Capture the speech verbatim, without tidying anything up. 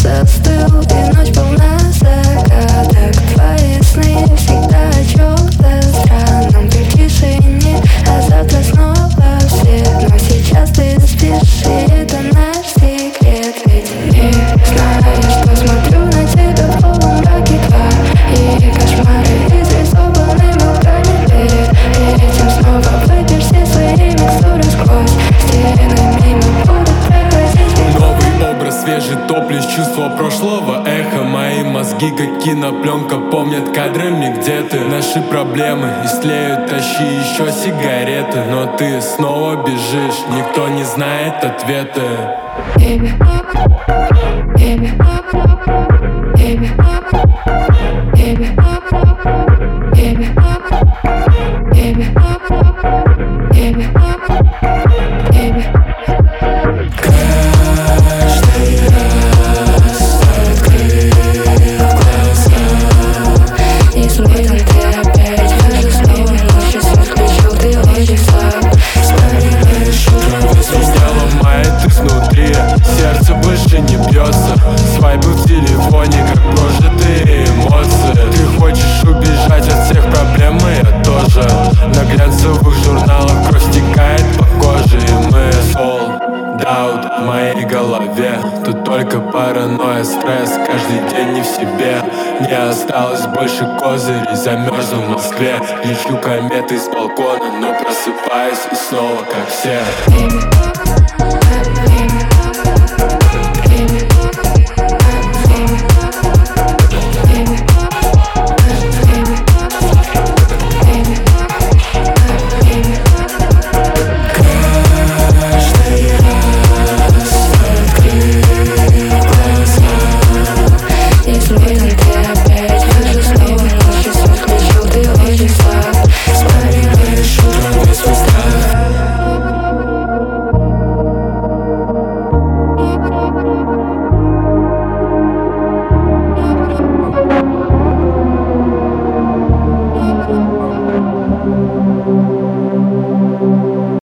застыл, и ночь полна загадок. Твои сны всегда о чем-то странном, как в тишине, а завтра снова свет. Но сейчас ты спишь, и это наш секрет. Ведь не знаю, что смотрю на тебя в полумраке твои кошмары изрисованы мелками перед этим. Снова выпьешь все свои микстуры сквозь стены, мимо будут проходить. Новый образ, свежий топлишь чувство прошлого эхо. Мои мозги, как кинопленка, помнят кадрами, где ты. Наши проблемы истлеют, тащи еще сигареты. Но ты снова бежишь, никто не знает ответы. Baby, baby, baby, baby, baby, baby, baby, baby. Каждый раз открыв глаза, не смотрит ты опять, каждый снова ночью свет включил, ты очень слаб. Вспоминаешь утро весь Меня ломает изнутри, сердце больше не бьется. Свайпы в телефоне, как прожитые эмоции. Ты хочешь убежать от всех проблем, и я тоже. На глянцевых журналах кровь стекает по коже. И мы sold out в моей голове. Тут только паранойя, стресс, каждый день не в себе. Не осталось больше козырей, замерзну в Москве. Лечу кометы с балкона, но просыпаюсь и снова как все. Baby.